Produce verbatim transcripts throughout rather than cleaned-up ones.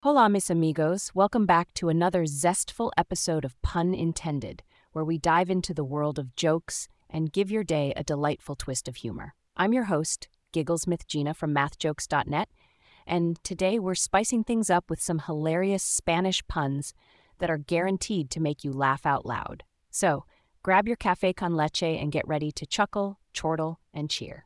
Hola, mis amigos. Welcome back to another zestful episode of Pun Intended, where we dive into the world of jokes and give your day a delightful twist of humor. I'm your host, Gigglesmith Gina from math jokes dot net, and today we're spicing things up with some hilarious Spanish puns that are guaranteed to make you laugh out loud. So, grab your café con leche and get ready to chuckle, chortle, and cheer.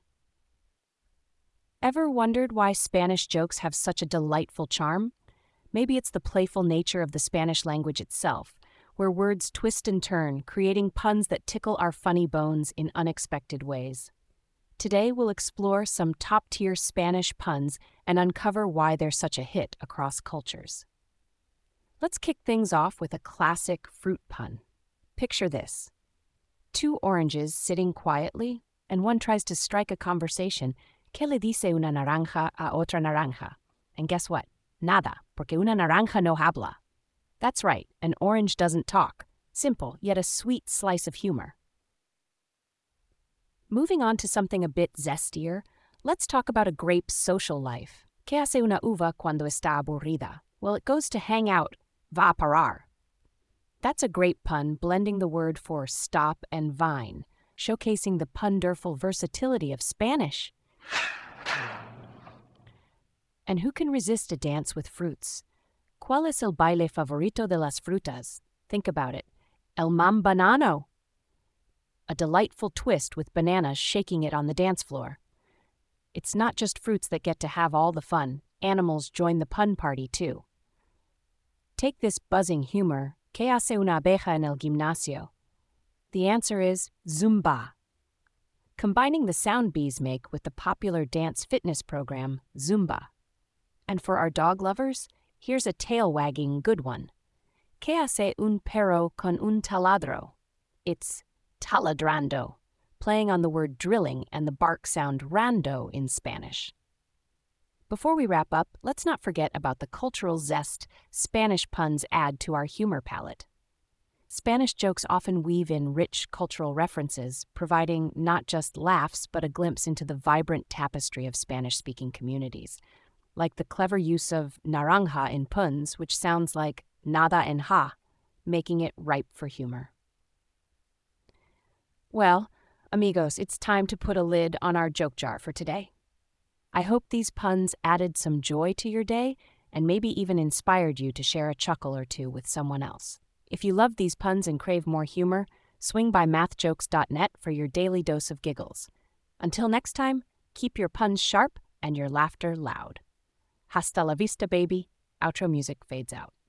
Ever wondered why Spanish jokes have such a delightful charm? Maybe it's the playful nature of the Spanish language itself, where words twist and turn, creating puns that tickle our funny bones in unexpected ways. Today, we'll explore some top-tier Spanish puns and uncover why they're such a hit across cultures. Let's kick things off with a classic fruit pun. Picture this. Two oranges sitting quietly, and one tries to strike a conversation. ¿Qué le dice una naranja a otra naranja? And guess what? Nada, porque una naranja no habla. That's right, an orange doesn't talk. Simple, yet a sweet slice of humor. Moving on to something a bit zestier, let's talk about a grape's social life. ¿Qué hace una uva cuando está aburrida? Well, it goes to hang out, va a parar. That's a great pun, blending the word for stop and vine, showcasing the punderful versatility of Spanish. And who can resist a dance with fruits? ¿Cuál es el baile favorito de las frutas? Think about it. El mambanano. A delightful twist with bananas shaking it on the dance floor. It's not just fruits that get to have all the fun. Animals join the pun party too. Take this buzzing humor. ¿Qué hace una abeja en el gimnasio? The answer is Zumba. Combining the sound bees make with the popular dance fitness program, Zumba. And for our dog lovers, here's a tail-wagging good one. ¿Qué hace un perro con un taladro? It's taladrando, playing on the word drilling and the bark sound rando in Spanish. Before we wrap up, let's not forget about the cultural zest Spanish puns add to our humor palette. Spanish jokes often weave in rich cultural references, providing not just laughs but a glimpse into the vibrant tapestry of Spanish-speaking communities, like the clever use of naranja in puns, which sounds like nada and ha, making it ripe for humor. Well, amigos, it's time to put a lid on our joke jar for today. I hope these puns added some joy to your day and maybe even inspired you to share a chuckle or two with someone else. If you love these puns and crave more humor, swing by math jokes dot net for your daily dose of giggles. Until next time, keep your puns sharp and your laughter loud. Hasta la vista, baby. Outro music fades out.